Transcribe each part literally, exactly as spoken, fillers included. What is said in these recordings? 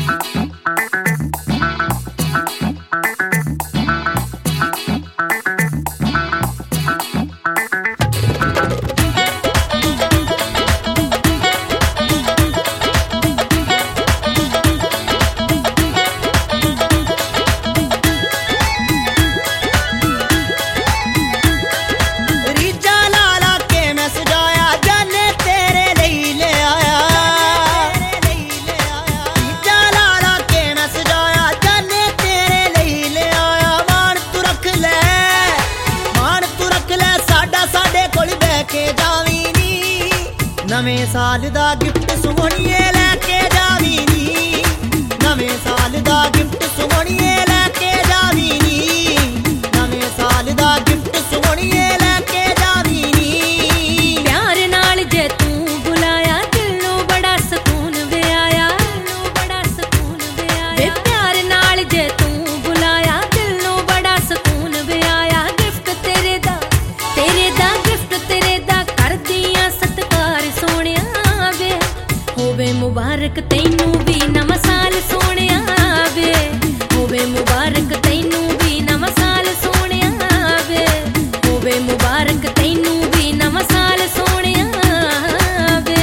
नवें साल दा गिफ्ट सोहणिए लैके जावी नी, नवें साल दा गिफ्ट सोहणिए लैके जावी नी, नवें साल दा गिफ्ट सोहणिए लैके जावी नी। प्यार नाल जे तू बुलाया दिल नू बड़ा सकून वे आया, बड़ा सकून वे आया। प्यार नाल जे तू बुलाया दिल नू बड़ा सकून वे आया। गिफ्ट तेरे दा तेरे दा गिफ्ट तेरे दा कर दियां सत्कार सोहणिया वे, होवे मुबारक तैनू भी नवां साल सोहणिया वे, होवे मुबारक तैनू भी नवां साल सोहणिया वे, होवे मुबारक तैनू भी नवां साल सोहणिया वे।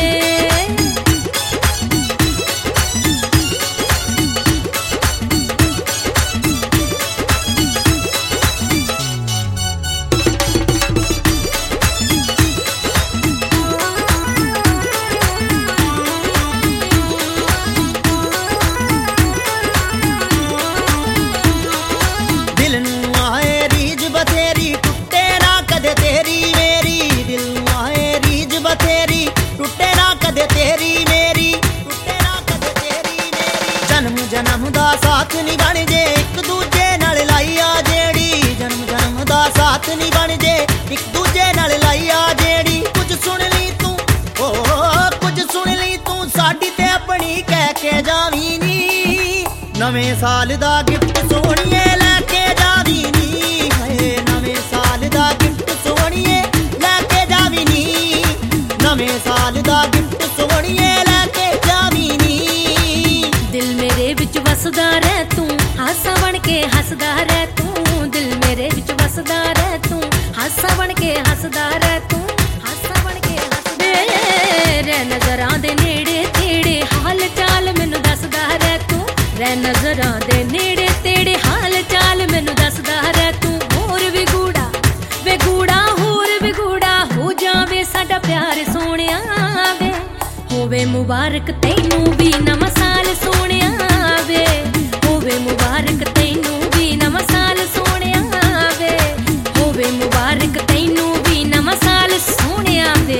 जन्म जन्म दा साथ नहीं बन जे एक दूजे नाल लाइया जेड़ी, जन्म जन्म दा साथ नहीं बन जे एक दूजे नाल लाइया जेड़ी। कुछ सुन ली तू ओ कुछ सुन ली तू साडी ते अपनी कह के जावी नी, नवें साल दा गिफ्ट सोहणिए लैके जावी नी, नवें साल दा गिफ्ट सोहणिए लैके जावी नी, नवें साल दा गिफ्ट सोहणिए लैके जावी नी। दिल मेरे विच वसदा रह तू हासा बन के हसदा रह तू, दिल मेरे विच वसदा रह तू हासा बन के हसदा रह तू, हासा बन के हसदे रह। नजरां दे नेड़े तेड़े हाल चाल मैनू दसदा रह तू, रह नजरां दे नेड़े तेड़े हाल चाल मैनू दसदा रह तू। होर भी गूड़ा वे गूड़ा होर भी गूड़ा हो जावे साडा प्यार सोहणिया वे, होवे मुबारक तैनू भी नवां साल सोहणिया वे, होवे मुबारक तैनू भी नवां साल सोहणिया वे, होवे मुबारक तैनू भी नवां साल सोहणिया वे।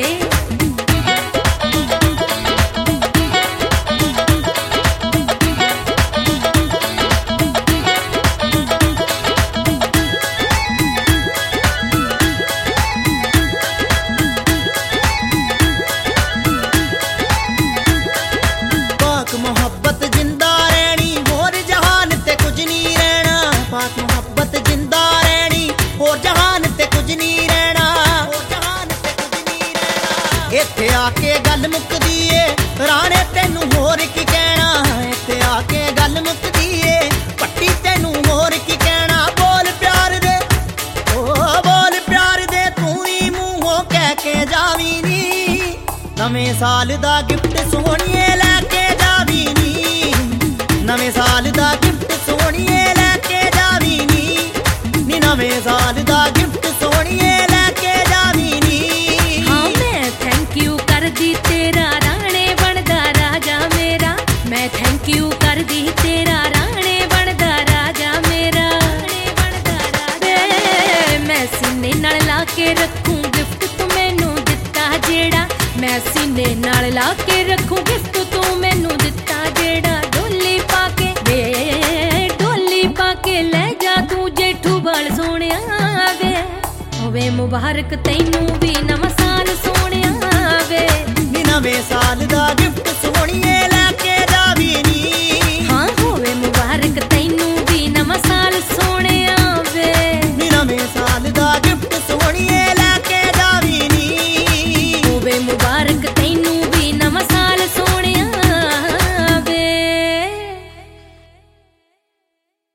मोहब्बत जिंदा रहनी होर जहान ते कुछ नहीं रहना, पाक मोहब्बत जिंदा रहनी होर जहान ते कुछ नहीं रहना, होर जहान ते कुछ नहीं रहना। इत्थे आके गल मुकदी ए राणे तैनू होर की कहना, इत्थे आके गल मुकदी ए पट्टी तैनू होर की कहना। बोल प्यार दे ओ बोल प्यार दे तू ही मूंहों कह के जावी नी, नवें साल दा गिफ्ट सोहणिए लैके जावी नी, नवें साल दा गिफ्ट सोहणिए लैके जावी नी, नी नवें साल दा गिफ्ट सोहणिए लैके जावी नी। हाँ मैं थैंक यू कर दी तेरा राणे बनदा राजा मेरा, मैं थैंक यू कर दी तेरा राणे बनदा राजा मेरा, बनदा राजा। मैं सीने नाल ला के रखूं गिफ्ट तू मैनू दिता जेड़ा, मैं सीने नाल ला के रखूं गिफ्ट तू मैनू दिता जेड़ा। डोली पाके वे डोली पाके ले जा तू जेठू बाल सोहणिया वे, होवे मुबारक तैनू भी नवां साल सोहणिया वे, नी नवें साल दा गिफ्ट सोहणिए।